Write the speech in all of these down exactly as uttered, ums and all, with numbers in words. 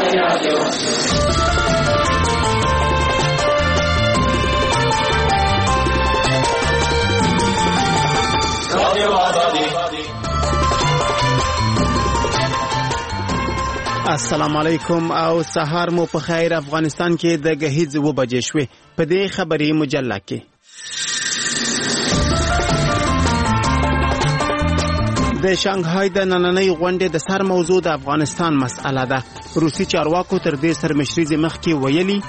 السلام علیکم او سهار مو په خیر. افغانستان کې د غهیځ و بجې شوې. په دې خبري مجله کې د شانګهای د نننۍ غونډې د سر موضوع د افغانستان مسأله ده. روسي چارواکو تر دې سرمشري مخکې ویلي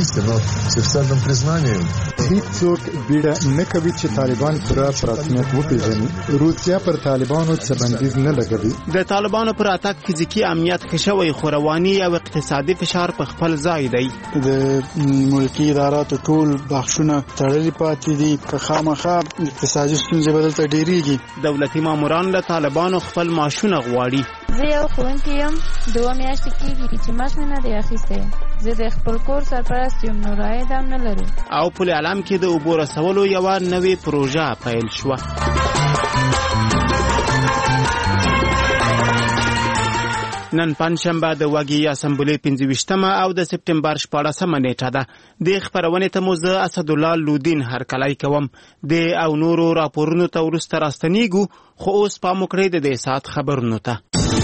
هیڅوک بیړه نه کوي چې طالبان پوره پر رسمیت وپیژني. روسیا پر طالبانو څه بندیز نه لګوي. د طالبانو پر اتاک فزیکی امنیت ښه شوی، خو رواني او اقتصادي فشار په خپل ځای دی. د ملکی اداراتو ټول بخښونه تړلي پاتې دي. که خامخا اقتصادي ستونزې به دلته ډېرېږي. دولتي ماموران له طالبانو خپل معاشونه غواړي. زه یو ښوونکی یم، دوه میاشتې کېږي چې معاش مې نه دی اخیستی. زه د خپل کور سرپرست یم، نو عاید هم نه لرو. او پل علم کې د اوبو رسولو یوه نوې پروژه پیل شوه. نن پنجشنبه د وګړي اسمبلې پنځه ویشتمه او د سپټمبر شپاړسمه نیټه ده. د خبرونې ته مو زه اسدالله لودین هرکلی کوم. د او نورو راپورونو ته وروسته راستنیږو، خو اوس پام وکړئ د دې ساعت خبرونو ته.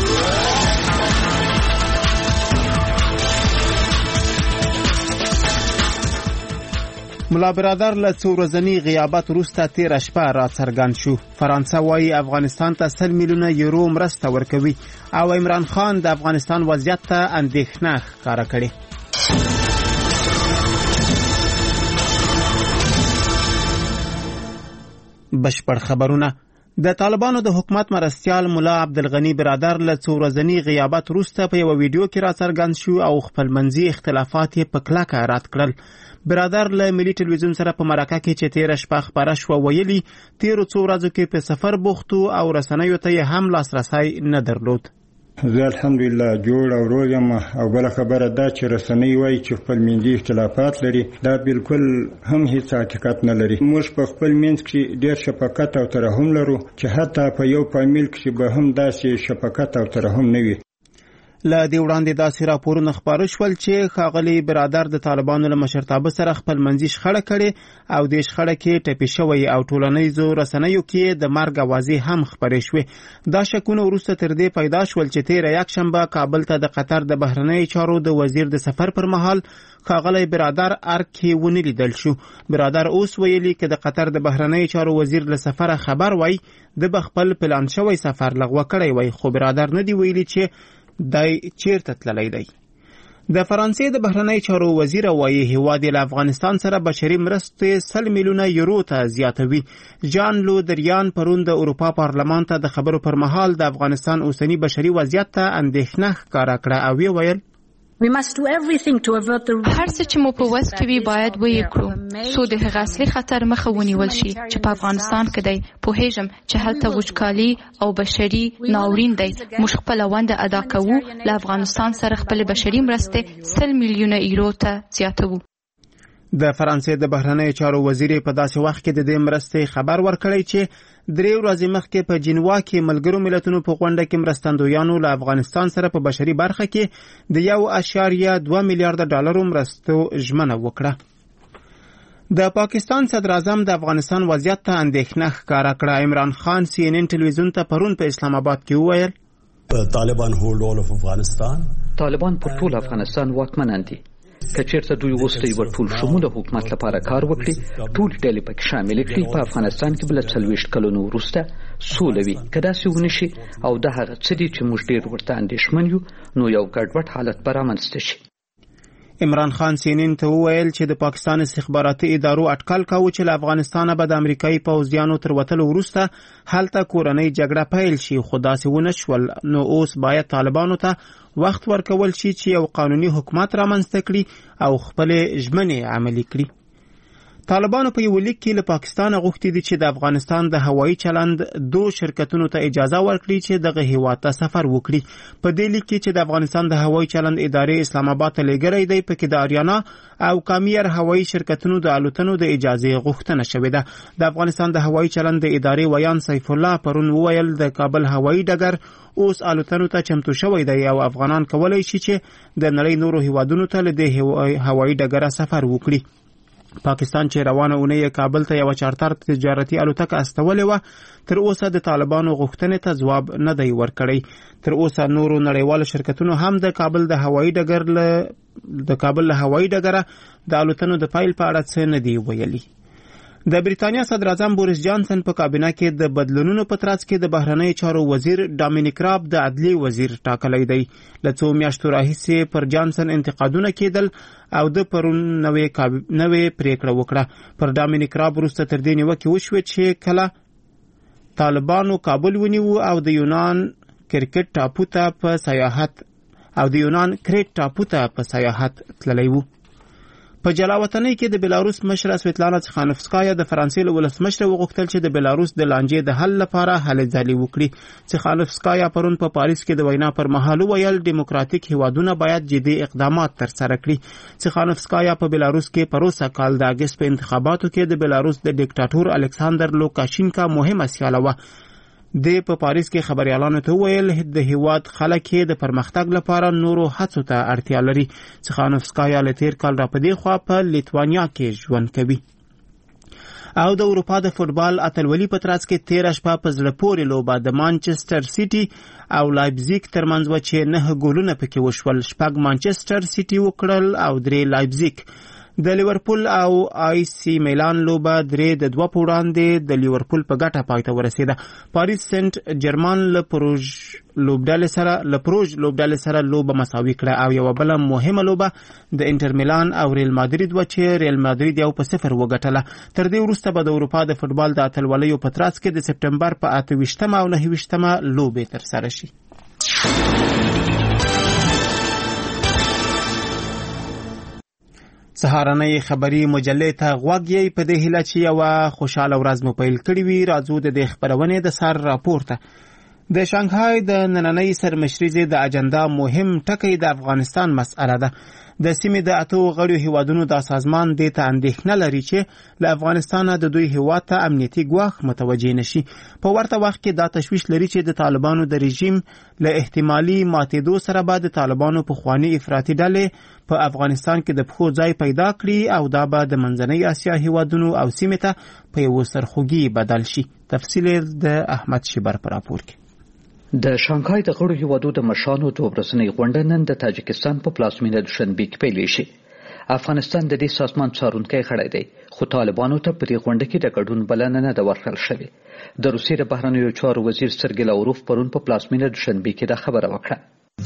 ملا برادر له څو ورځني غیابت وروسته تېره شپه را څرګند شو. فرانسه وایي افغانستان ته سل میلیونه یورو مرسته ورکوي او عمران خان د افغانستان وضعیت ته اندېښنه ښکاره کړې. بشپړ خبرونه. د طالبانو د حکومت مرستیال ملا عبدالغنی برادر له څو ورځني غیابت وروسته په یوه ویډیو کې را څرګند شو او خپلمنځي اختلافات یې په کلکه رد کړل. برادر له ملي ټلویزیون سره په مرکه کې چې تېره شپه خپره شوه ویلي تېرو څو ورځو کې په سفر بوخت او رسنیو ته یې هم لاسرسی نه درلود. زه الحمدلله جوړ او روغ یم. او بله خبره دا چې رسنۍ وایي چې خپل منځي اختلافات لري، دا بالکل هم هیڅ حقیقت نه لري. موږ په خپل منځ کې ډېر شفقت او ترحم لرو چې حتی په یو فامیل کې به هم داسې شفقت او ترحم نه وي. له دې وړاندې داسې راپورونه خپاره شول چې ښاغلي برادر د طالبانو له مشرتابه سره خپل منځي شخړه کړې او د شخړه کې ټپي شوی او ټولنیزو رسنیو کې د مرګ اوازې هم خپرې شوې. دا شکونه وروسته تر دې پیدا شول چې تېره یکشنبه کابل ته د قطر د بهرنیو چارو د وزیر د سفر پر مهال ښاغلی برادر ارګ کې ونه لیدل شو. برادر اوس ویلي که د قطر د بهرنیو چارو وزیر له سفره خبر وای د به خپل پلان شوی سفر لغوه کړی وای، خو برادر نه دی ویلي چې دای چیرته تللی دی. د فرانسې د بهرنیو چارو وزیر وایي هیواد له افغانستان سره بشري مرستې سل میلیونه یورو ته زیاتوي. جان لو دریان پرون د اروپا پارلمان ته د خبرو پر مهال د افغانستان اوسنی بشري وضعیت ته اندېښنه ښکاره کړه او ویې ویل هر څه چې مو په وس کې وي باید ویې کړو څو د هغه اصلي خطر مخه ونیول شي چې په افغانستان کې دی. پوهېږم چې هلته وچکالي او بشري ناورین دی. موږ خپله ونډه ادا کوو، له افغانستان سره خپل بشري مرستې سل میلیونه یورو ته زیاتوو. د فرانسې د بهرنیو چارو وزیر په داسې وخت کې د دې مرستې خبر ورکړی چې درې ورځې مخکې په جنوا کې ملګرو ملتونو په غونډه کې مرستندویانو له افغانستان سره په بشري برخه کې د یو اشاریه دوه میلیارډ ډالرو مرستو ژمنه وکړه. د پاکستان صدر اعظم د افغانستان وضعیت ته اندېښنه ښکاره کړه. عمران خان سی ان ان ټلویزیون ته پرون په اسلام آباد کې وویل طالبان هولډ اول اف افغانستان. طالبان پر ټول افغانستان واکمنان دي. که چېرته دوی اوس د یوه ټول شموله حکومت لپاره کار وکړي، ټولې ډلې پکې شاملې کړي، په افغانستان کې به له څلوېښت کلونو وروسته سوله وي. که داسې ونه شي او دا هغه څه دي چې موږ ډېر ورته اندېښمن یو، نو یو ګډوډ حالت به رامنځته شي. عمران خان سینین ته وویل چې د پاکستان استخباراتي ادارو اټکل کاوه چې له افغانستانه به د امریکایي پوځیانو تر وتلو وروسته هلته کورنۍ جګړه پیل شي، خو داسې ونه شول. نو اوس باید طالبانو ته وخت ورکول شي چې یو قانوني حکومت رامنځته کړي او خپلې ژمنې عملي کړي. طالبانو په یو لیک کې له پاکستان غوښتي دي چې د افغانستان د هوایي چلند دوه شرکتونو ته اجازه ورکړي چې دغه هیواد ته سفر وکړي. په دې لیک کې چې د افغانستان د هوایي چلند ادارې اسلام آباد ته لېږلی دی، پکې د آریانا او کامیر هوایي شرکتونو د الوتنو د اجازې غوښتنه شوې ده. د افغانستان د هوایي چلند د ادارې ویان سیف الله پرون وویل د کابل هوایي ډګر اوس الوتنو ته چمتو شوی دی او افغانان کولی شي چې د نړۍ نورو هیوادونو ته له دې هوایي ډګره سفر وکړي. پاکستان چې روانه اونۍ کابل ته یو چارتر تجارتي الوتکه استولې و، تر اوسه د طالبانو غوښتنې ته ځواب نه دی ورکړی. تر اوسه نورو نړیوالو شرکتونو هم د کابل د هوایي ډګر له د کابل له هوایي ډګره د الوتنو د پیل په اړه څه نه دی ویلي. د بریتانیا صدر اعظم بوریس جانسن په کابینه کې د بدلونونو په ترڅ کې د بهرنیو چارو وزیر ډامینیک راب د عدلیې وزیر ټاکلی دی. له څو میاشتو راهیسې پر جانسن انتقادونه کېدل او د پرون نوې نوې پریکړه وکړه. پر ډامینیک راب وروسته تر دې نیوکې وشوې چې کله طالبانو کابل ونیو او د یونان کرکټ ټاپو ته په سیاحت او د یونان کریټ ټاپو ته په سیاحت تللی وو. په جلاوطنۍ کې د بلاروس مشره سویتلانا څخانوفسکایا د فرانسې له ولسمشر وغوښتل چې د بلاروس د لانجې د حل لپاره هلې ځلې وکړي. څخانوفسکایا پرون په پاریس کې د وینا پر مهال وویل ډیموکراتیک هیوادونه باید جدي اقدامات ترسره کړي. څخانوفسکایا په بلاروس کې پروسه کال د اګست په انتخاباتو کې د بلاروس د ډیکټاتور الکساندر لوکاشینکا مهمه سیاله وه. د په پاریس کې خبريالانو ته ویل د هیواد خلک د پرمختګ لپاره نورو هڅو ته اړتیا لري. څخانوفسکایا له تیر کال را پدې خوا په لیتوانیا کې ژوند کوي. او د اروپا د فوټبال اتلولي په ترڅ کې تیر شپه په زړه پورې لوبه د مانچستر سیټي او لایپزیګ ترمنځ و چې نه ګولونه پکې وشول. شپږ مانچستر سیټي وکړل او درې لایپزیګ. د لیورپول او آی سی میلان لوبه درې د دوه په وړاندې د لیورپول په ګټه پای ته ورسېده. پاریس سنت جرمان له پروژ لوبډلې سره له پروژ لوبډلې سره لوبه مساوي کړه او یو بل مهمه لوبه د انټر میلان او ریل مادرید و چې ریل مادرید یو په صفر وګټله. تر دې وروسته به د اروپا د فوټبال د اتلولیو په ترڅ کې د سپټمبر په اته ویشتمه او نهه ویشتمه لوبې ترسره شي. سهارنۍ خبری مجلې ته غوږ یې په دې هیله چې یوه خوشحاله ورځ مو پیل کړې وي. راځو د دې خپرونې د سر راپورته. د شانګهای د نننۍ سرمشریزې د اجنډا مهم ټکی د افغانستان مسأله ده. د سیمې د اتو غړو هیوادونو د سازمان دې ته اندېښنه لري چې له افغانستان د دوی هیواد ته امنیتي ګواښ متوجه نشي. په ورته وخت کې دا تشویش لري چې د طالبانو د رژیم له احتمالي ماتېدو سره به د طالبانو پخواني افراطي ډلې په افغانستان کې د پښو ځای پیدا کړي او دا به د منځنۍ اسیا هیوادونو او سیمې ته په یو سرخوږي بدل شي. تفصیل د احمد شیبر پر راپور کې. د شانګهای د غړو هیوادو د مشرانو دوه ورځنۍ غونډه نن د تاجکستان په پلازمینه دوشنبه کې پیل شي. افغانستان د دې سازمان څارونکی غړی دی، خو طالبانو ته په دې غونډه کې د ګډون بلنه نه ده ورکړل شوې. د روسیې د بهرنیو چارو وزیر سرګی لاوروف پرون په پلازمینه دوشنبه کې دا خبره وکړه.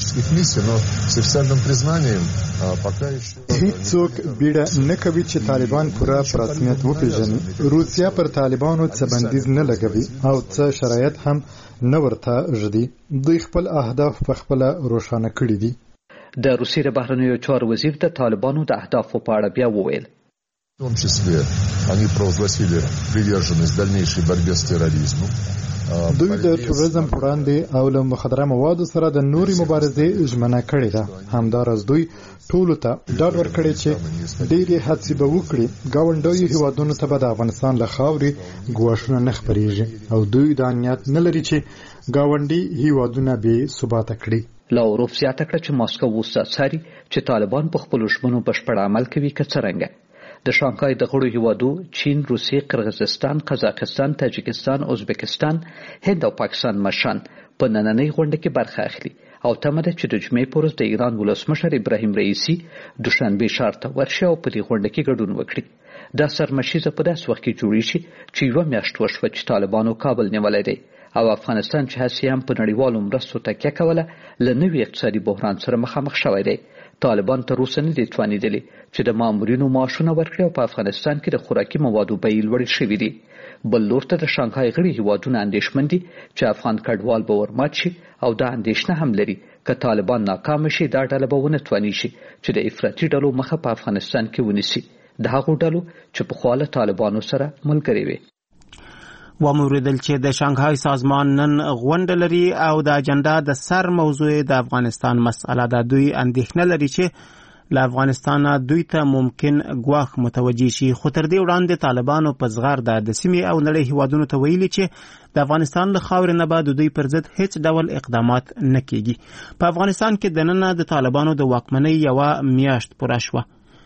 هیڅوک بیړه نه کوي چې طالبان پوره په رسمیت وپیژني. روسیا پر طالبانو څه بندیز نه لګوي او څه شرایط هم نه ورته ږدي. دوی خپل اهداف په خپله روښانه کړي دي. د روسیې د بهرنیو چارو وزیر د طالبانو د اهدافو په اړه بیا وویل. В том числе они провозгласили приверженность дальнейшей борьбе с терроризмом. دوی د تروریزم پر وړاندې او له مخدره موادو سره د نوري مبارزې ژمنه کړې ده. همداراز دوی ټولو ته ډاډ ورکړی چې ډېرې هڅې به وکړي ګاونډیو هیوادونو ته به د افغانستان له خاورې ګواښونه نه خپرېږي او دوی دا نیت نه لري چې ګاونډي هیوادونه بې ثباته کړي. لاوروف زیاته کړه چې ماسکو اوس څاري چې طالبان په خپلو ژمنو بشپړ عمل کوي که څرنګه. د شانګهای د غړو هیوادو چین، روسیې، قرغیزستان، قزاقستان، تاجکستان، ازبکستان، هند او پاکستان مشران په نننۍ غونډه کې برخه اخلي او تمه ده چې د جمعې په ورځ د ایران ولسمشر ابراهیم رئیسي دوشنبه ښار ته ورشي او په دې غونډه کې ګډون وکړي. دا سرمشریزه په داسې وخت کې جوړې شي چې یوه میاشت وشوه چې طالبانو کابل نیولی دی او افغانستان چې هسې هم په نړیوالو مرستو تکیه کوله له نوي اقتصادي بحران سره مخامخ شوی دی. طالبان تر اوسه نه دي توانېدلي چې د مامورینو معاشونه ورکړي او په افغانستان کې د خوراکي موادو بیې لوړې شوي دي. بل لور ته د شانګهای غړي هیوادونه اندېښمن دي چې افغان کډوال به ورمات شي او دا اندېښنه هم لري که طالبان ناکام شي دا ډله به ونه تواني شي چې د افراطي ډلو مخه په افغانستان کې ونیسي. د هغو ډلو چې پخوا له طالبانو سره ملګري وي. وموریدل چې د شانګهای سازمان نن غونډه لري او د اجنډا د سر موضوع د افغانستان مسأله ده. دوی اندېښنه لري چې له افغانستانه دوی ته ممکن ګواښ متوجه شي. خو تر دې وړاندې طالبانو په زغرده د سیمې او نړۍ هیوادونو ته ویلي چې د افغانستان له خاورې نه به د دوی پر ضد هیڅ ډول اقدامات نه کیږي. په افغانستان کې دننه د طالبانو د واکمنۍ یوه میاشت پوره شوه.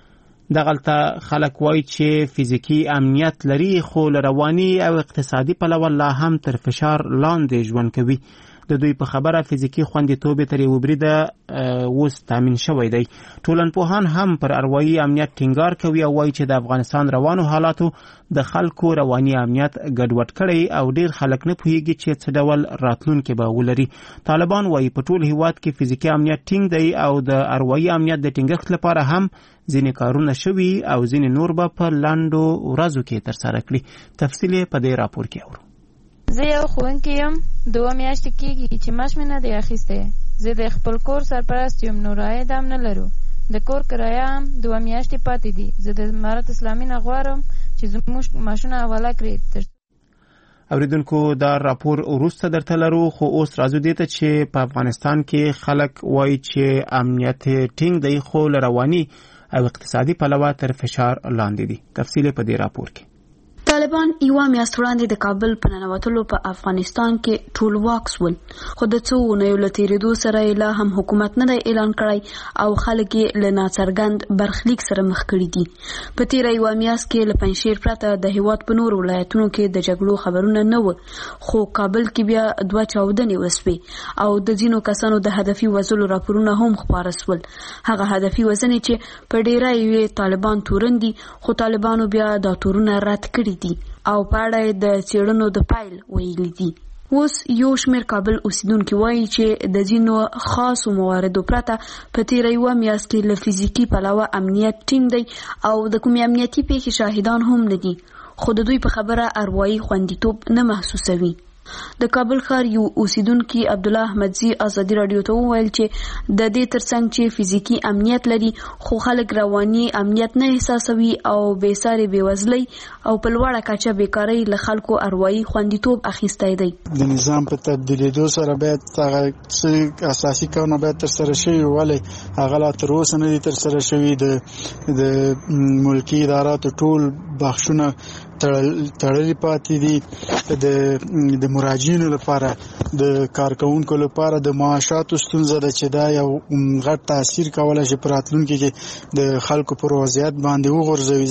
دغلته خلک وایي چې فزیکي امنیت لري خو له رواني او اقتصادي پلوه لا هم تر فشار لاندې ژوند کوي. د دوی په خبره فزیکي خوندیتوب تر یو بریده اوس تامین شوی دی. ټولنپوهان هم پر اروايي امنیت ټینګار کوي او وایي چې د افغانستان روانو حالاتو د خلکو رواني امنیت ګډوډ کړی او ډیر خلک نه پوهیږي چې څه ډول راتلونکي به ولري. طالبان وایي په ټول هیواد کې فزیکي امنیت ټینګ دی او د اروايي امنیت د ټینګښت لپاره هم ځینې کارونه شوي او ځینې نور به په لاندو ورځو کې ترسره کړي. تفصیل په دې راپور کې اورو. زه یو ښوونکی یم. دوه میاشتې کېږي چې معاش مې نه دی اخیستی. زه د خپل کور سرپرست یم، نو عاید هم نه لرو. د کور کرایه هم دوه میاشتې پاتې دي. زه د امارت اسلامي نه غواړم چې زموږ معاشونه حواله کړي. اوریدونکو دا راپور وروسته درته لرو، خو اوس راځو دې ته چې په افغانستان کې خلک وایي چې امنیت ټینګ دی خو له رواني او اقتصادي پلوه تر فشار لاندې دي. تفصیل په دې راپور کې. طالبان یوه میاشت وړاندې د کابل په ننوتلو په افغانستان کې ټولواک سول، خو د څو اونیو له تېرېدو سره یې لا هم حکومت نه دی اعلان کړی او خلک یې له ناڅرګند برخلیک سره مخ کړي دي. په تېره یوه میاشت کې له پنجشیر پرته د هېواد په نورو ولایتونو کې د جګړو خبرونه نه وو، خو کابل کې بیا دوه چاودنې وسوې او د ځینو کسانو د هدفي وژلو راپورونه هم خپاره سول. هغه هدفي وژنې چې په ډېری یې طالبان تورن دي، خو طالبانو بیا دا تورونه رد کړي دي او په اړه د څېړنو د پایل ویلي دي. اوس یو شمېر کابل اوسیدونکي وایي چې د ځینو خاصو مواردو پرته په تېره یوه میاشت کې له فزیکي پلوه امنیت ټینګ دی او د کومې امنیتي پیښې شاهدان هم نه دي، خو د دوی په خبره اروايي خوندیتوب نه محسوسوي. د کابل ښار یو اوسیدونکي عبدالله احمدزي ازادي راډیو ته وویل چې د دې ترڅنګ چې فزیکي امنیت لري خو خلک رواني امنیت نه احساسوي او بېسارې بېوزلۍ او په لوړه کچه بیکارۍ له خلکو اروايي خوندیتوب اخیستی دی. د نظام په تبدیلېدو سره باید هغه څه اساسي کارونه باید ترسره شوي ولې هغه لا تر اوسه نه دي ترسره شوي. د ملکي اداراتو ټول بخشونه تړلي پاتې دي. د مراجعینو لپاره د کارکونکو لپاره د معاشاتو ستونزه ده چې دا یو غټ تاثیر کولی شي په راتلونکي کې د خلکو پر وضعیت باندې وغورځوي،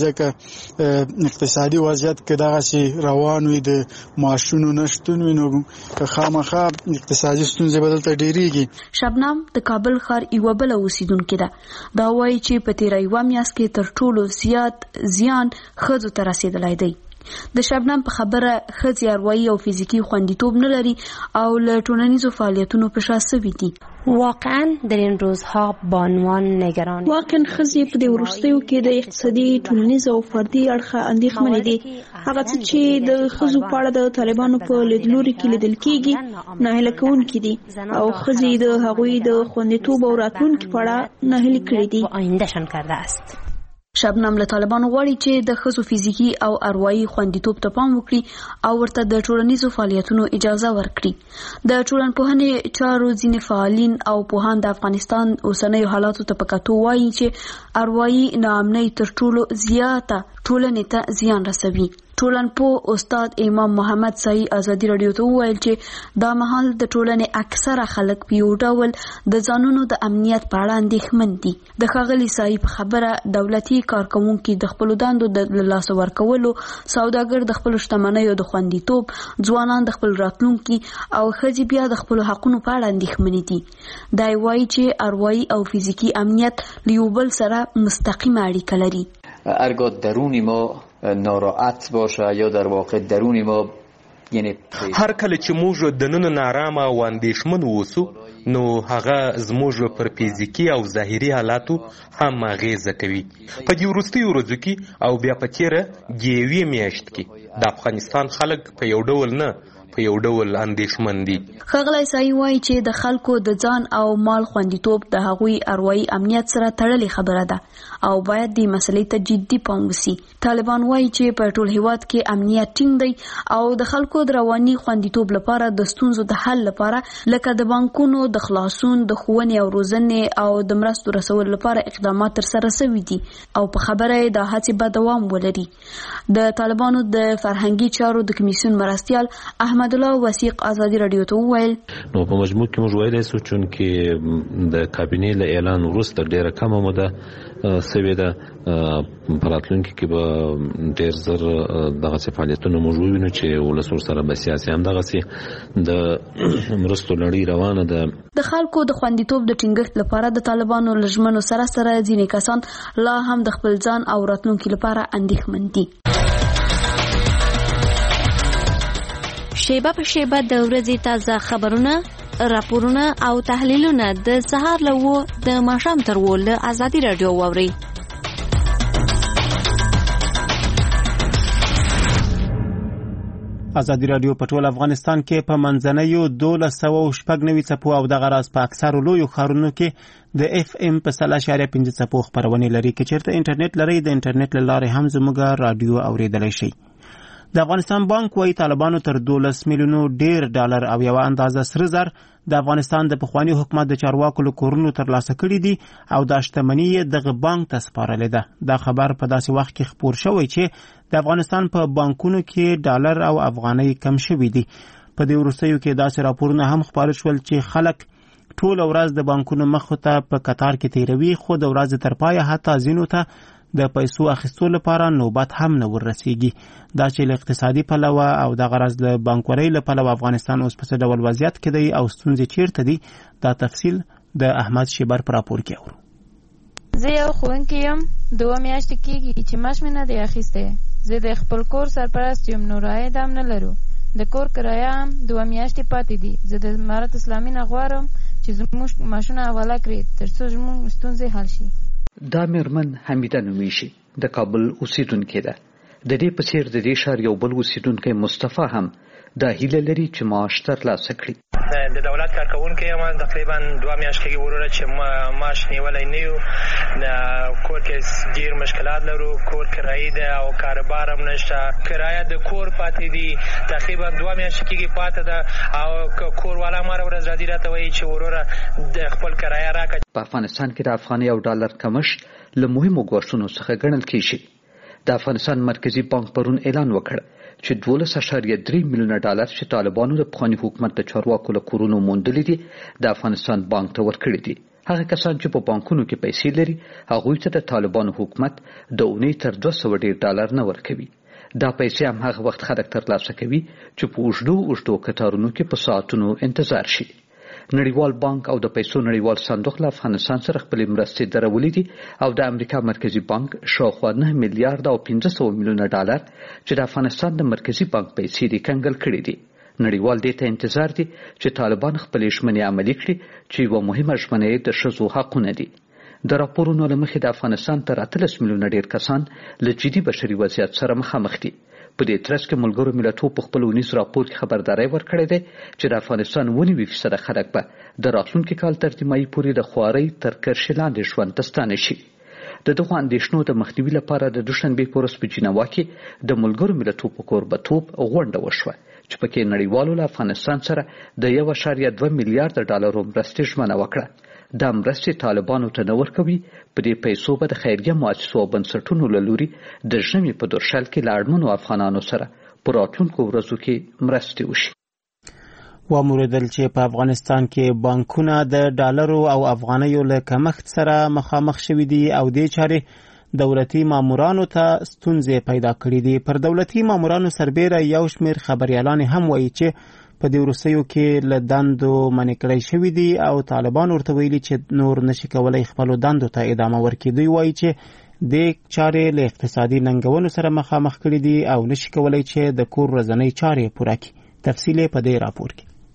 ځکه اقتصادي وضعیت کې دغسې روان وي، د معاشونو نه شتون وي، نو خامخا اقتصادي ستونزې به دلته ډېرېږي. شبنم د کابل ښار یوه بله اوسیدونکې ده. دا وایي چې په تېره یوه میاشت کې تر ټولو زیات زیان ښځو ته رسېدلی دی. د شبنم په خبره ښځې اروايي او فزیکي خوندیتوب نه لري او له ټولنیزو فعالیتونو په شا سوي دي. واقعا در این روزها بانوان نگران واقعا ښځې په دې وروستیو کې د اقتصادي ټولنیز او فردي اړخه اندېښمنې دي. هغه څه چې د ښځو په اړه د طالبانو په لیدلوري کې لیدل کېږي ناهیله کوونکي دي او ښځې د هغوی د خوندیتوب او راتلونکي په اړه ناهیلې کړي دي. آیندهشان کرده است. شبنم له طالبانو غواړي چې د ښځو فزیکي او اروايي خوندیتوب ته پام وکړي او ورته د ټولنیزو فعالیتونو اجازه ورکړي. د ټولنپوهنې چارو ځینې فعالین او پوهان د افغانستان اوسنیو حالاتو ته په کتو وایي چې اروايي ناامنۍ تر ټولو زیاته ټولنې ته زیان رسوي. ټولنپوه استاد امام محمد سعی ازادي راډیو ته وویل چې دا مهال د ټولنې اکثره خلک په یو ډول د ځانونو د امنیت په اړه اندېښمن دي. د ښاغلي سعی په خبره دولتي کارکوونکي د خپلو دندو د لاسه ورکولو، سوداګر د خپلو شتمنیو د خوندیتوب، ځوانان د خپل راتلونکي او ښځې بیا د خپلو حقونو په اړه اندېښمنې دي. دا وایي چې اروايي او فزیکي امنیت له یو بل سره مستقیمه اړیکه لري. هرگاه درونی ما ناراحت باشه یا در واقع درونی ما یعنی هر کله چې موږ د نن نارامه او اندېښمن اوسو نو هغه زموږ پر فزیکي او ظاهري حالاتو هم اغیزه کوي. په دې وروستیو ورځو کې او بیا په تېره د یوې میاشت کې د افغانستان خلک په یو ډول نه په یو ډول اندېښمن دي. ښاغلی سایي وایي چې د خلکو د ځان او مال خوندیتوب د هغوی اروايي امنیت سره تړلې خبره ده او باید دې مسلې ته جدي پام وشي. طالبان وایي چې په ټول هیواد کې امنیت ټینګ دی او د خلکو د رواني خوندیتوب لپاره د ستونزو د حل لپاره لکه د بانکونو د خلاصون، د ښوونې او روزنې او د مرستو رسولو لپاره اقدامات ترسره شوي دي او په خبره یې دا هڅې به دوام ولري. د طالبانو د فرهنګي چارو د کمیسیون مرستیال احمد الله وثیق ازادي رادیو ته وویل نو په مجموع کې موږ ویلی سو چې د کابینې له اعلان وروسته ډېره کمه موده سوې ده. په راتلونکي کې به ډېر زر دغسې فعالیتونه موږ ووینو چې ولس ورسره به سیاسي همدغسې د مرستو لړۍ روانه ده. د خلکو د خوندیتوب د ټینګښت لپاره د طالبانو له ژمنو سره سره ځینې کسان لا هم د خپل ځان او راتلونکي لپاره اندېښمن دي. شیبه په شیبه د ورځې تازه خبرونه، راپورونه او تحلیلونه د سهار له اوو د ماښام تر اوو له ازادي راډیو واورئ. ازادي راډیو په ټول افغانستان کې په منځنیو دولس سوه شپږ نوي څپو او دغه راز په اکثرو لویو ښارونو کې د اف ام په سل اشاریه پنځه څپو خپرونې لري. که چېرته انټرنیټ لرئ د انټرنیټ له لارې هم زموږ راډیو اورېدلی شئ. د افغانستان بانک وايي طالبانو تر دولس میلیونو ډیر ډالر او یو اندازه سره زر د افغانستان د پخوانی حکومت د چارواکو له کورونو ترلاسه کړي دي او دا شتمني یې دغه بانک ته سپارلې ده. دا خبر په داسې وخت کې خپور شوی چې د افغانستان په بانکونو کې ډالر او افغانۍ کم شوي دي. په دې وروستیو کې داسې راپورونه هم خپاره شول چې خلک ټول ورځ د بانکونو مخ ته په قطار کې تیروي، خو د ورځې تر پایه حتی ځینو ته د پیسو اخیستو لپاره نوبت هم نه وررسیږي. دا چې له اقتصادي پلوه او د غرض له بانکورۍ له پلوه افغانستان اوس په څه ډول وضعیت کې دی او ستونزې چیرته دي، دا تفصیل د احمد شیبر په راپور کې اورو. زه یو ښوونکی یم، دوه میاشتې کېږي چې معاش مې نه دی اخیستی. زه د خپل کور سرپرست یم، نو عاید هم نه لرو. د کور کرایه هم دوه میاشتې پاتې دي. زه د امارت اسلامي نه غواړم چې زموږ معاشونه حواله کړي تر څو زموږ ستونزې حل شي. دا مېرمن حمیده نومیږي، د کابل اوسیدونکې ده. د دې په څېر د دې ښار یو بل اوسیدونکی مصطفی هم دا هیله لري چې معاش ترلاسه کړي. د دولت کارکوونکی یم، تقریبا دوه میاشتې کېږي وروره چې معاش نیولی نه یو. کور کې ډېر مشکلات لرو، کور کرایي ده او کاروبار هم نشته. کرایه د کور پاتې دي، تقریبا دوه میاشتې کېږي پاتې ده او کور والا هم هره ورځ راځي راته وایي چې وروره د خپل کرایه راکړه. په افغانستان کې د افغانۍ او ډالر کمښت له مهمو ګواښونو څخه ګڼل کېږي. د افغانستان مرکزي بانک پرون اعلان وکړ چې دولس اشاریه درې میلیونه ډالر چې طالبانو د پخواني حکومت د چارواکو له کورونو موندلي دي د افغانستان بانک ته ورکړي دي. هغه کسان چې په بانکونو کې پیسې لري هغوی ته د طالبانو حکومت د اونۍ تر دوه سوه ډیر ډالر نه ورکوي. دا پیسې هم هغه وخت خلک ترلاسه کوي چې په اوږدو اوږدو کتارونو کې په ساعتونو انتظار شي. نړیوال بانک او د پیسو نړیوال صندوق له افغانستان سره خپلې مرستې درولې دي او د امریکا مرکزي بانک شاوخوا نه میلیارډ او پنځه سوه میلیونه ډالر چې د افغانستان د مرکزي بانک پیسې دي کنګل کړي دي. نړیوال دې ته انتظار دي چې طالبان خپلې ژمنې عملي کړي چې یوه مهمه ژمنه یې د ښځو حقونه دي. د راپورونو له مخې د افغانستان تر اتلس میلیونه ډیر کسان له جدي بشري وضعیت سره مخامخ دي. په دې ترڅ کې ملګرو ملتونو په خپل ونیز راپور کې خبرداري ورکړې ده چې د افغانستان ونی فیصد خلک به د راتلونکي کال تر نیمایي پورې د خوارۍ تر کرښې لاندې ژوند ته ستانه شي. د دغو اندېښنو د مخنیوي لپاره د دوشنبې په ورځ په جنیوا کې د ملګرو ملتونو په کوربهتوب غونډه وشوه چې پکې نړیوالو له افغانستان سره د یو اشاریه دوه میلیارډ ډالرو مرستې ژمنه وکړه. دا مرستې طالبانو ته نه ورکوي. په دې پیسو به د خیریه مؤسسو او بنسټونو له لوري د ژمي په دورشل کې له اړمنو افغانانو سره په راتلونکو ورځو کې مرستې وشي. وموردل چې په افغانستان کې بانکونه د ډالرو او افغانیو له کمښت سره مخامخ شوي دي او دې چارې دولتي مامورانو ته ستونزې پیدا کړې دي. پر دولتي مامورانو سربیره یو شمېر خبریالان هم وایي چې په دې وروستیو کې له دندو منع کړی شوي دي او طالبان ورته ویلي چې نور نشي کولی خپلو دندو ته ادامه ورکړي. دوی وایي چې دې چارې له اقتصادي ننګونو سره مخامخ کړي دي او نشي کولی چې د کور ورځنۍ چارې پوره کړي. تفصیل په دې راپور کې.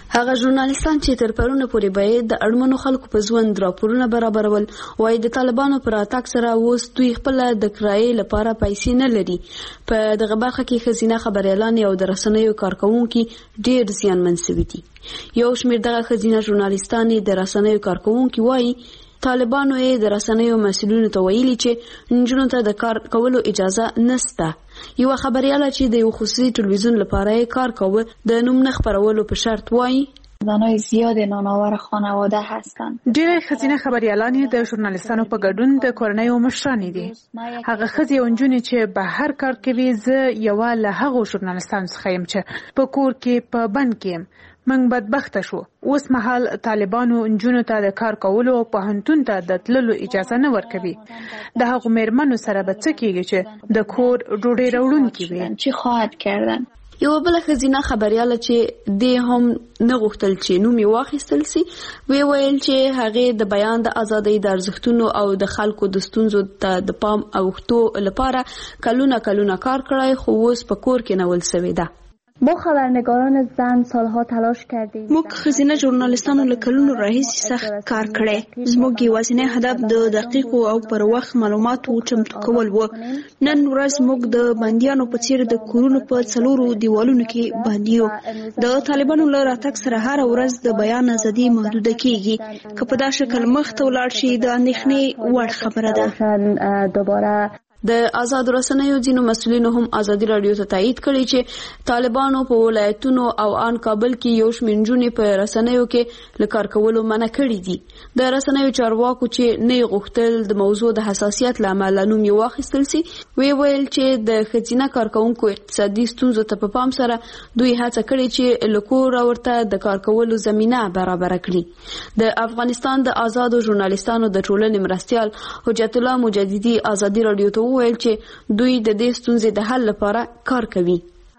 هغه ژورنالیستان چې تر پرونه پورې به د اړمنو خلکو په ژوند راپورونه برابرول وایي د طالبانو پر اتاک سره اوس دوی خپل د کرایې لپاره پیسې نه لري. په دغه برخه کې ښځینه خبریالان او د رسنیو کارکوونکي ډېر زیانمن شوي دي. یو شمېر دغه ښځینه ژورنالیستان د رسنیو کارکوونکي وایي طالبانو یې د رسنیو مسؤلینو ته ویلي چې نجونو ته د کار کولو اجازه نشته. یو خبریاله چې د یو خصوصي تلویزیون لپاره کار کوي د نوم نه خبرولو په شرط وایي زنای زیاد نانآور خانواده هستند. ډېر ښځینه خبریالان د ژورنالیستانو په ګډون د کورنۍ او مشرانې دي. هغه ښځې او نجونې چې بهر کار کوي زه یوه له هغو ژورنالیستانو څخه یم چې په کور کې په بند کې یم. موږ بدبخته شو. اوس مهال طالبانو نجونو ته د کار کولو او پوهنتون ته د تللو اجازه نه ورکوي. د هغو مېرمنو سره به څه کېږي چې د کور ډوډۍ راوړونکي وي؟ چی خواهد کردن؟ یو بل ښځینه خبریاله چې دې هم نه غوښتل چې نوم یې واخیستل سي وی ویل چې هغې د بیان د ازادۍ د ارزښتونو او د خلکو د ستونزو ته د پام اوښتو لپاره کلونه کلونه کار کړی خو اوس په کور کې نول سوې ده. ما خبرنگاران زن سالها تلاش کردیم. موږ ښځینه ژورنالیستانو له کلونو راهیسې سخت کار کړی. زموږ یوازینی هدف د دقیقو او پر وخت معلوماتو چمتو کول و. نن ورځ موږ د بندیانو په څیر د کورونو په څلورو دیوالونو کې بندي یو. د طالبانو له راتګ سره هره ورځ د بیان ازادي محدوده کیږي. که په دا شکل مخته ولاړ شي د اندېښنې وړ خبره ده. دوباره د آزاد رسنیو ځینو مسؤلینو هم ازادي راډیو ته تایید کړی چې طالبانو په ولایتونو او ان کابل کې یو شمېر نجونې په رسنیو کې له کار کولو منع کړي دي. د رسنیو چارواکو چې نه غوښتل د موضوع د حساسیت له امله نوم یې واخیستل سي وی ویل چې د ښځینه کارکوونکو اقتصادي ستونزو ته په پام سره دوی هڅه کړې چې له کوره ورته د کار کولو زمینه برابره کړي. د افغانستان د آزادو ژورنالیستانو د ټولنې مرستیال حجت الله مجددي ازادي راډیو ته وویل چې دوی د دې ستونزې د حل لپاره کار کوي.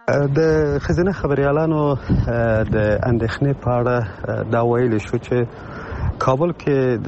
د ښځینه خبریالانو د اندېښنې په اړه دا ویلی شو چې کابل کې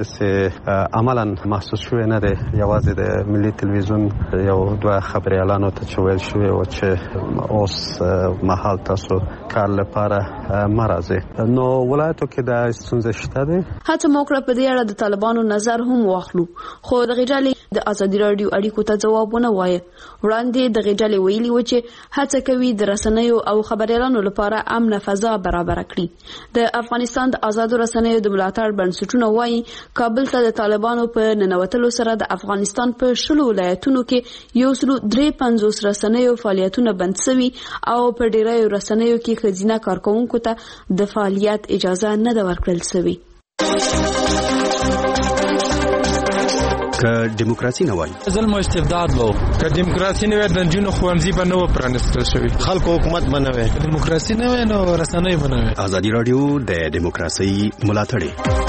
د عملا محسوس شوی نه دی. یوازې د ملي تلویزیون یو دوه خبریالانو ته چې ویل شوی و چې اوس مهال تاسو کار لپاره مه راځئ. نو ولایتو کې دا ستونزه شته دی. هڅه مو وکړه په دې اړه د طالبانو نظر هم واخلو خو دغې ډلې د ازادي راډیو اړیکو ته ځواب ونه وایه. وړاندې دغې ډلې ویلي و چې هڅه کوي د رسنیو او خبریالانو لپاره امنه فضا برابره کړي. د افغانستان د آزادو رسنیو د ملاتړ بنسټونه وایي کابل ته د طالبانو په ننوتلو سره د افغانستان په شلو ولایتونو کې یو سلو درې پنځوس رسنیو فعالیتونه بند شوي او په ډیریو رسنیو کې ښځینه کارکوونکو ته د فعالیت اجازه نه ده ورکړل شوې. که دیموکراسي نه وای ظلم او استبداد وو. که دیموکراسي نه وای د نجونو ښوونځي به نه و پرانیستل شوي. خلکو حکومت به نه وای. دیموکراسي نه وای نو رسنۍ به نه وای. ازادي راډیو د دیموکراسي ملاتړی.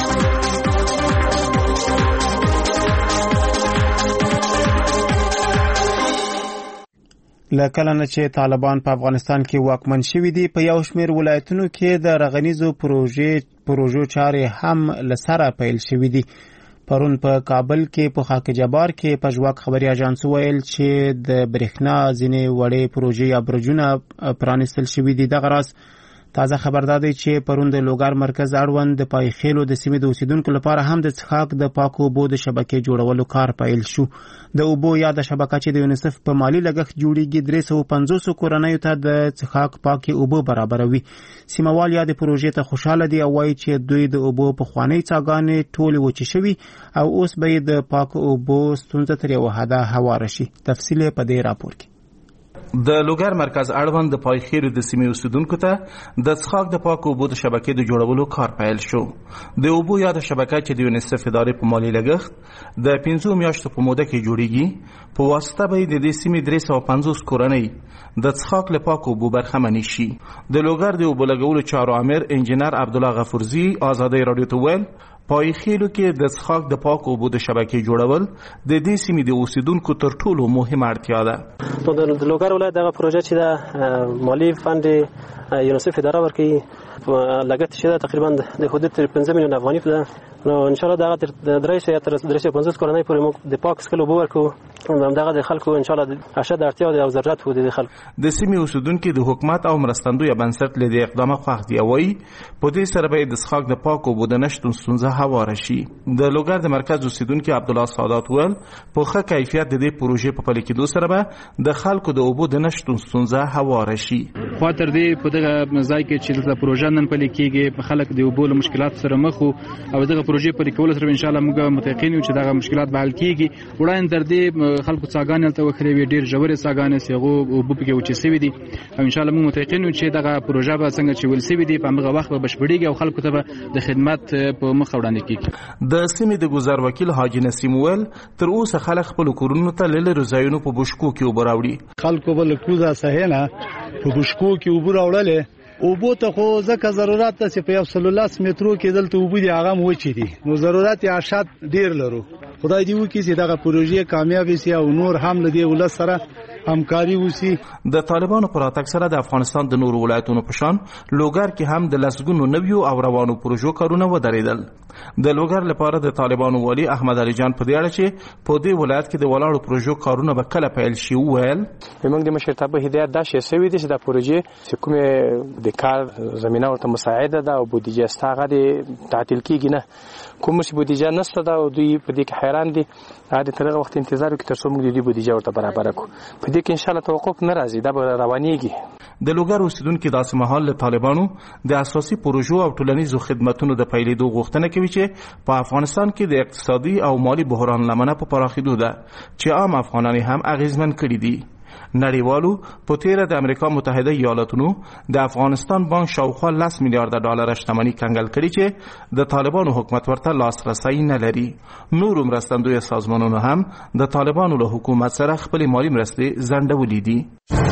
لکه نه چې طالبان په افغانستان کې واکمن شوي دي په یو شمېر ولایتونو کې د رغنیزو پروژې پروژو چارې هم لسره پیل شوي دي. پرون په کابل کې په خاک جبار کې په ژواک خبري اژانس ویل چې د برېښنا ځینې وړې پروژې یا برجونه پرانیستل شوي دي. دغه راز تازه خبردار دی چې پرون د لوګر مرکز اړوند د پایخیلو د سیمې د اوسیدونکو لپاره هم د څښاک د پاکو اوبو د شبکې جوړولو کار پیل شو. د اوبو یا د شبکه چې د یونیسف په مالی لګښت جوړیږي درې سوه پنځوس کورنیو ته د څښاک پاکې اوبه برابروي. سیموال یا د پروژې ته خوشاله دي او وایي چې دوی د اوبو پخوانۍ څاګانې ټولې وچې شوي او اوس به یې د پاکو اوبو ستونزه تر یوه حده هواره شي. تفصیل په دې راپور کې. د لوګر مرکز اړوند د پایخیرو د سیمې اوسیدونکو ته د څښاک د پاکو اوبو د شبکې د جوړولو کار پیل شو. د اوبو یا د شبکه چې د یونیسف ادارې په مالی لګښت د پنځو میاشتو په موده کې جوړیږي په واسطه به د دې سیمې درې سوه پنځوس کورنۍ د څښاک له پاکو اوبو برخمنې شي. د لوګر د اوبو لګولو چارو امیر انجینر عبدالله غفورزي ازادۍ راډیو ته ویل پایخیلو کې د څښاک د پاکو اوبو د شبکې جوړول د دې سیمې د اوسیدونکو تر ټولو مهمه اړتیا ده. د لوګر ولایت دغه پروژه چې ده مالی فند یونیسف اداره ورکوي، لګښت چې ده تقریبا د حدود پنځه میلیون افغاني ده. نو ان شاء الله دغه تر درې سوه تر درې سوه پنځوس کورنۍ پورې موږ د پاک څښلو اوبه ورکوو. دغه د خلکو ان شاء الله اشد اړتیا او ضرورت وو د خلکو. د سیمې اوسیدونکو د حکومت او مرستندوی بنسټ له دې اقدامه خوښ دي، وایي په دې سره به د څښاک د پاکو اوبو د نشتون ستونزه هواره شي. د لوګر د مرکز اوسیدونکو عبدالله سادات وویل په ښه کیفیت د دې پروژې په پلي کېدو سره به د خلکو د اوبو د نشتون ستونزه هواره شي. خو تر دې په دغه ځای کې چې د پروژه نن پلي کېږي خلک د اوبو له مشکلات سره مخ او دغه پروژې پلي کول سره ان شاء الله موږ متيقن یو چې دغه مشکلات به حل کیږي. وړاندې تر دې خلکو څاګانې ته وخري وي ډیر ژورې څاګانې سیغو او په کې وچې سوي دي او ان شاء الله موږ متيقن یو چې دغه پروژه به څنګه چې ول سوي دي په هغه وخت به بشپړيږي او خلکو ته د خدمات په مخ وړاندې کیږي. د سیمې د گذر وکیل حاجی نسیم ول تر اوسه خلک خپل کورونو ته له رضایونو په بشکو کې وبراوړي. خلکو بل کوزه سهنه په بشکو کې وبراوړل اوبو ته خو ځکه ضرورت ته چې په یو سل لاس مترو کې دلته اوبو دي هغه مو چي دي نو ضرورت یې اشد ډیر لرو. خدای دې وکړي چې دغه پروژې کامیاب شي او نور هم لدی ول سره همکاري وسی. د طالبانو پر اتک سره د افغانستان د نورو ولایتونو په شان لوګر کې هم د لسګونو نویو او روانو پروژو کارونه ودرېدل. د لوګر لپاره د طالبانو والی احمد علي جان په دې اړه چې په دې ولایت کې د ولاړو پروژو کارونه به کله پیل شي وویل موږ د مشرتابه هدایت دا شې سوي دي چې د پروژې چې کومه د کار زمينه ورته مساعده ده او بودیجه ستغه دي تعطیل کیږي نه کوم چې بودیجه نشته دا او دوی په دې کې حیران دي. عادي تر وخت انتظار وکړو تر څو موږ د دې بودیجه ورته برابر کړو. په دې کې ان شاء الله توقف نه راځي دا به روانيږي. د لوګر اوسیدونکو داسې مهال له طالبانو د اساسي پروژو او ټولنیزو خدماتو د پیلېدو غوښتنه کوي چې په افغانستان کې د اقتصادي او مالی بحران لمنه په پراخېدو ده چې عام افغانان هم اغیزمن کړي دي. نړیوالو په تیره د امریکا متحده ایالاتونو د افغانستان بانک شاوخوا لس میلیارډ ډالر شتمنۍ کنګل کړي چې د طالبانو حکومت ورته لاسرسی نه لري. نور مرستندوی سازمانونو هم د طالبانو له حکومت سره خپل مالی مرستې ځنډولې دي.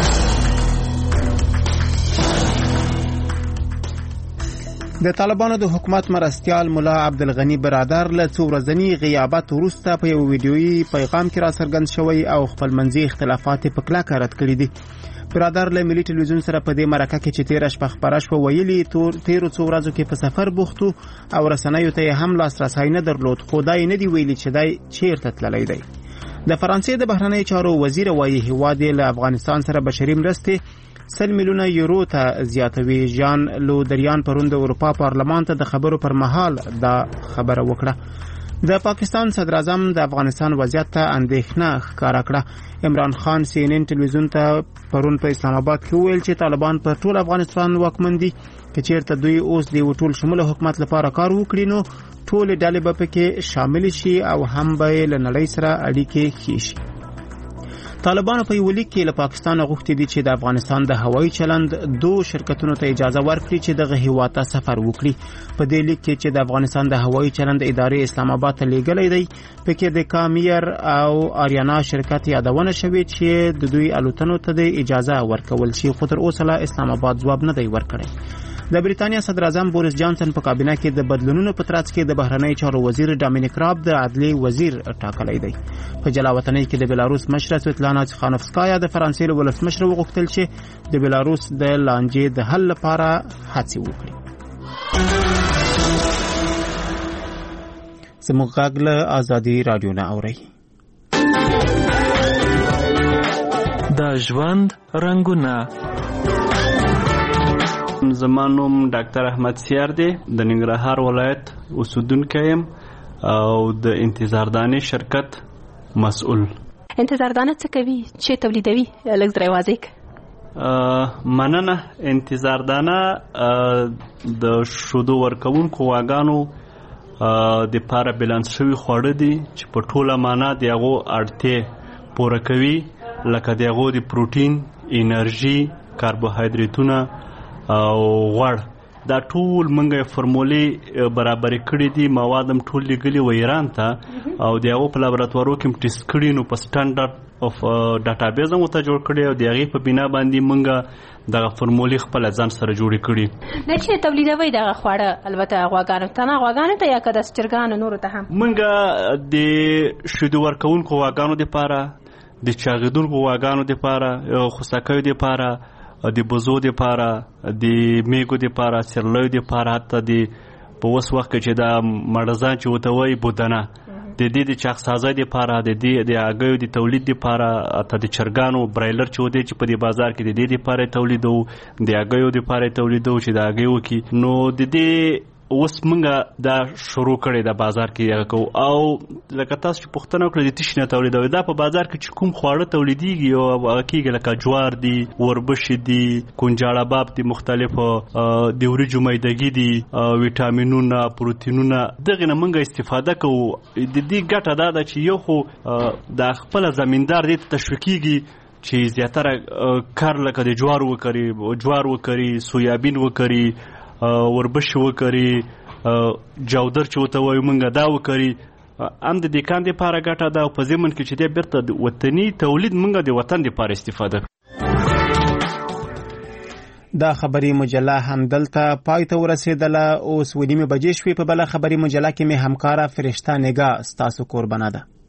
د طالبانو د حکومت مرستيال مولا عبدالغنی برادر له څو ورځنی غیابت وروسته په یو ویډیويي پیغام کې را څرګند شوی او خپل منځي اختلافات په کلکه رد کړي دي. برادر له ملي ټلویزیون سره په دې مرکه کې چې تیر شپه خبره شو ویلي تور تیر څو ورځو کې په سفر بوختو او رسنیو ته هم لاسرسی نه درلود. خدای نه دی ویلي چې دای چیرته تللی دی. د فرانسې د بهرنی چارو وزیر وایي هیواد له افغانستان سره بشري مرستې سل میلیونه یورو ته زیاتوي. جان لو دریان پرون د اروپا پارلمان ته د خبرو پر مهال دا خبره وکړه. د پاکستان صدر اعظم د افغانستان وضعیت ته اندېښنه ښکاره کړه. عمران خان سی ان ان ټلویزیون ته پرون په اسلام آباد کې ویل چې طالبان پر ټول افغانستان واکمن دي. که چیرته دوی اوس د ټول شموله حکومت لپاره کار وکړي نو ټول ډلې به پکې شامل شي او هم به له نړۍ سره اړیکې ښې شي. طالبانو په یو لیک کې له پاکستان غوښتي دي چې د افغانستان د هوایي چلند دوه شرکتونو ته اجازه ورکړي چې دغه هیواد ته سفر وکړي. په دې لیک کې چې د افغانستان د هوایي چلند ادارې اسلام آباد ته لیږلی دی پکې د کامیر او آریانا شرکت یادونه شوې چې د دوی الوتنو ته د اجازه ورکول شي خو تر اوسه لا اسلام آباد ځواب نه دی ورکړی. د بریتانیا صدر اعظم بوریس جانسن په کابینه کې د بدلونونو په ترڅ کې د بهرنی چارو وزیر ډامینیک راب د عدلی وزیر ټاکلی دی. په جلاوطنۍ کې د بلاروس مشره سویتلانا تخانوفسکایا د فرانسې له ولسمشر وغوښتل چې د بلاروس د لانجې د حل لپاره هڅې وکړي. زموږ غږ له ازادي رادیو نه اورئ. د ژوند رنګونه. زما نوم ډاکټر احمد سیار دی، د ننګرهار ولایت اوسیدونکی یم او د انتظاردانې شرکت مسؤل. انتظاردانه څه کوي؟ چې تولیدوي؟ لږ درې واضح کړه. مننه. انتظاردانه د شودو ورکوونکو غواګانو د پاره بیلانس شوي خواړه دي چې په ټوله معنا د هغو اړتیا پوره کوي، لکه د هغو د پروټین، انرژي، کاربوهایدریتونه او غوړ دا ټول منګه فرمولې برابر کړې دي مواد هم ټول لګلي و ایران ته او د هغو په لابراتوارو کې ټیسټ کړي نو په سټانډرډ اف ډاټابیز هم ته جوړ کړي او د هغې په بنا باندې منګه دغه فرمولې خپل ځان سره جوړې کړي. د چې تولیدوي دغه خواړه البته غواګانو ته نه غواګانو ته یا که د چرګانو نورو ته هم منګه د شیدو ورکوونکو غواګانو دپاره د چاغېدونکو غواګانو دپاره خوساکیو دپاره د بزو دپاره د میږو دپاره سیرلیو دپاره حتی د په اوس وخت کې چې دا مړزان چې ورته وایي بودنه د دې د چاغسازۍ دپاره د دې د هګیو د تولید دپاره حتی د چرګانو برایلر چې ودی چې په دې بازار کې د دې دپاره تولیدوو د هګیو دپاره تولیدوو چې د هګۍ وکړي نو د دې اوس منګه دا شروع کړی د بازار کې هغه کوو او لکه تاسو چې پوښتنه وکړه د تیش نه تولیدوي دا په بازار کې چې کوم خواړه تولیدیږي او هغه کېږي لکه جوار دي وربشې دي کنجاړه باب دي مختلفو د وریجو میدګي دي ویټامینونه پروتینونه دغه نه منګه استفاده کوو د دې ګټه دا ده چې یو خو د خپل زمیندار دې تشویقیږي چې زیاتره کار لکه د جوار وکړي جوار وکړي سویابین وکړي وربش وکړي جودر چې ورته وایو موږ دا وکړي هم د دیکان دپاره ګټه ده او په ضمن کې چې دی بیرته د وطني تولید موږ د وطن دپاره استفاده دا خبري مجله همدلته پای ته ورسېدله اوس ونیمې بجې شوې په بله خبري مجله کې مې همکاره فرشته نگاه ستاسو قربانه ده.